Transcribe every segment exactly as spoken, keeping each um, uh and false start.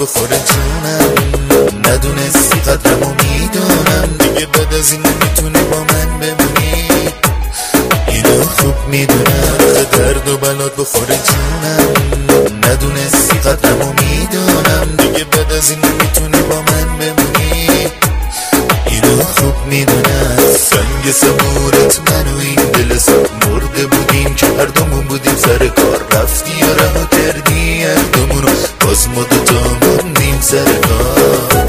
بخوره جونم، ندونستی قدرمو میدونم، دیگه بعد از این نمیتونی با من بمونی، اینو خوب میدونم. درد و بلات بخوره جونم، ندونستی قدرمو میدونم، دیگه بعد از این نمیتونی با من بمونی، اینو خوب میدونم. سنگ صبورت من و این دل سب مرده بودیم که هر دومون بودیم سر کار، رفتی و رها کردی هر دومونو، باز ما دوتا موندیم سر کار.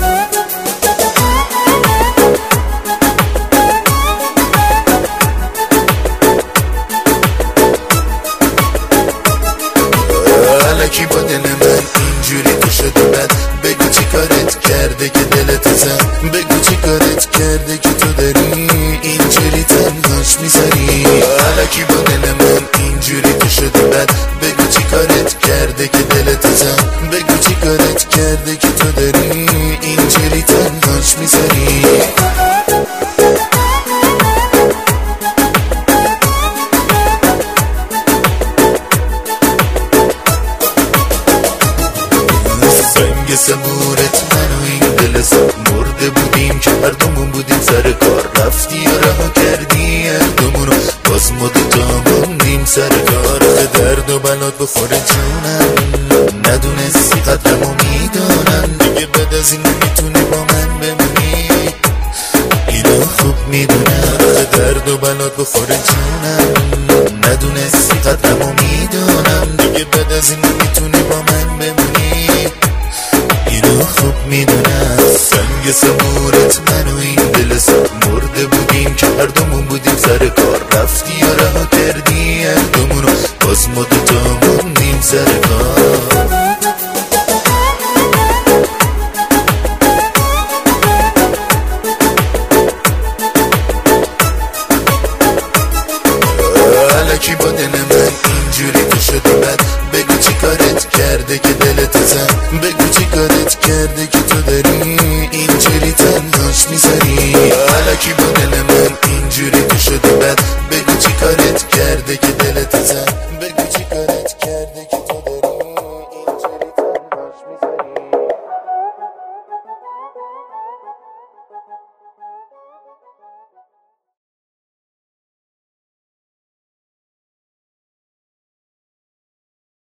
الکی با دل من اینجوری تو شده بد، بگو چی کارت کرده که دلت زن، بگو چی کارت کرده که تو داری اینجوری تنهاش میذاری. الکی با دل من اینجوری تو شده بد، بگو چی کارت کرده که دلت زن، بگو چی کارت کرده که تو داری اینجوری تنهاش میذاری. سنگ صبورت من و این دل سب مرده بودیم که هر دومون بودیم سر کار، رفتی و رها کردی هر دومونو، باز ما دوتا موندیم سر کار. درد و بلات بخوره جونم، ندونستی قدرمو میدونم، دیگه بعد از این نمیتونی با من بمونی، اینو خوب میدونم. درد و بلات بخوره جونم، ندونستی قدرمو میدونم، دیگه بعد از این نمیتونی با من بمونی، اینو خوب میدونم. سنگ صبورت من و این دل سب مرده بودیم که هر دومون بودیم سر کار، رفتی و رها کردی هر دومونو، باز ما دوتا موندیم سر کار. الکی با دل